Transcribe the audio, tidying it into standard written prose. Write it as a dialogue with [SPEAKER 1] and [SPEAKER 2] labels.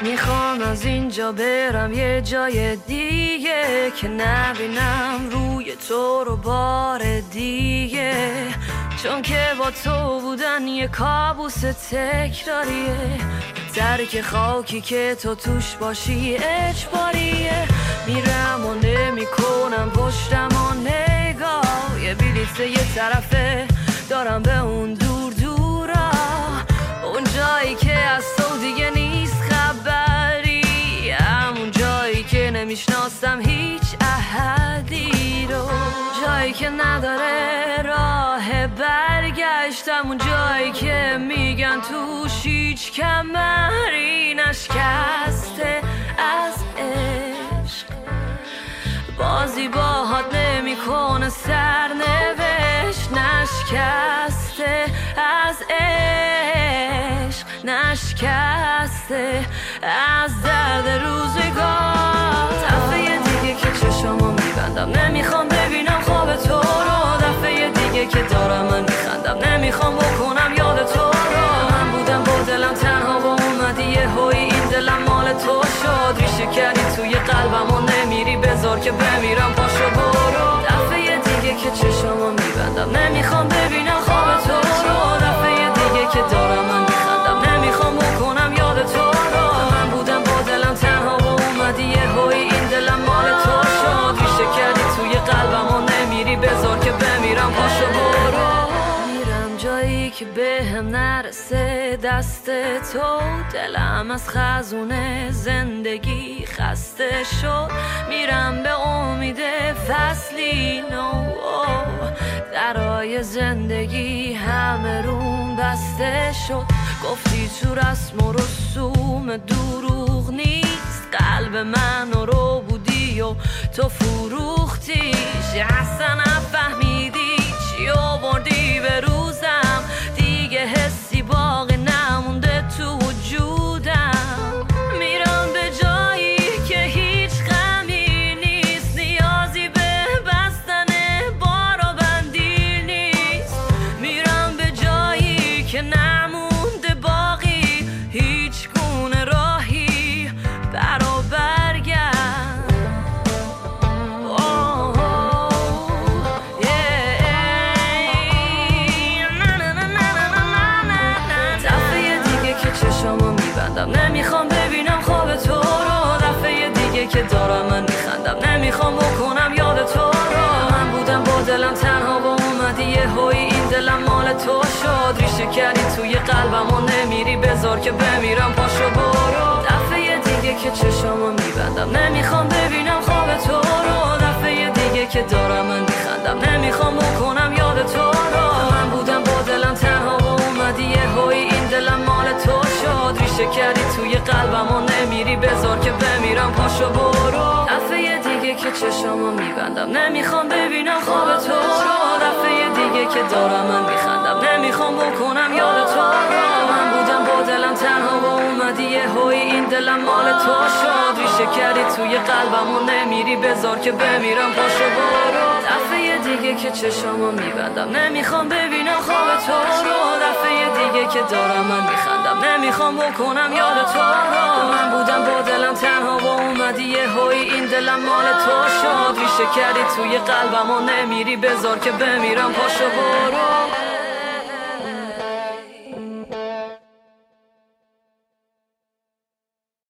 [SPEAKER 1] میخوام از اینجا برم یه جای دیگه که نبینم روی تو رو بار دیگه، چون که با تو بودن یه کابوس تکراریه، درک خاکی که تو توش باشی اجباریه. میرم و نمیکنم پشتم و نگاه، یه بلیت یه طرفه دارم به اون دور دورا، اون جایی که از تو دیگه نیست خبری، همون جایی که نمیشناسم هیچ احدی رو، جایی که نداره راه برگشت، همون جایی که میگن توش هیچ کمری نشکسته از عشق، بازی باهات نمیکنه سرنوشت، نشکسته از عشق، نشکسته از درد روزگار. دفعه دیگه که چشمو میبندم نمیخوام ببینم خواب تو رو، دفعه دیگه که دارم من میخندم نمیخوام بکنم یاد تو رو، من بودم با دلم تنها و اومدی یه هوی این دلم مال تو شد، ریشه کردی توی قلبم و نمیری بذار که بمیرم پاشو برو. دفعه دیگه که چشمو میبندم نمیخوام ببینم خواب تو رو، دفعه دیگه که دارم من میخندم نمیخوام بکنم یاد تو رو، من بودم با دلم تنها و اومدی یه هوی این دلم مال تو شد، ریشه کردی توی قلبم و نمیری بذار که بمیرم پاشو برو. میرم جایی که به هم نرسه دست تو، دلم از خزونه زندگی خسته شد، میرم به امید فصلی نو، درای زندگی همه روم بسته شد، گفتی تو رسم و رسوم دروغ نیست، قلب من رو بودی و تو فروختیش، اصلا نفهمیدی چی آوردی به روزم، دیگه حسی باقی نمونده تو وجودم، میرم به جایی که هیچ غمی نیست، نیازی به بستن بار و بندی نیست، میرم به جایی که نمونده باقی هیچ گونه راهی برا برگرد. نمیخوام ببینم خواب تو رو، دفعه دیگه که دارم من میخندم نمیخوام بکنم یاد تو رو، من بودم با دلم تنها و اومدی یه هوی این دلم مال تو شد، ریشه کردی توی قلبم و نمیری بذار که بمیرم پاشو برو. دفعه دیگه که چشمو میبندم نمیخوام ببینم خواب تو رو، دفعه دیگه که دارم من میخندم نمیخوام بکنم یاد تو رو، من بودم با دلم تنها و اومدی یه هوی این دلم مال تو شد، ریشه کردی توی قلبم و نمیری بذار که بمیرم پاشو برو. دفعه دیگه که چشمو میبندم نمیخوام ببینم خواب تو رو، دفعه دیگه که دارم من میخندم نمیخوام بکنم یاد تو رو، من بودم با دلم تنها و اومدی یه هوی این دلم مال تو شد، ریشه کردی توی قلبم و نمیری بذار که بمیرم پاشو برو. دفعه دیگه که چشمو میبندم نمیخوام ببینم خواب تو رو، دفعه دیگه که دارم من میخندم نمیخوام بکنم یاد تو رو، من بودم با دلم تنها و اومدی یه هوی این دلم مال تو شد، ریشه کردی توی قلبم و نمیری بذار که بمیرم پاشو برو.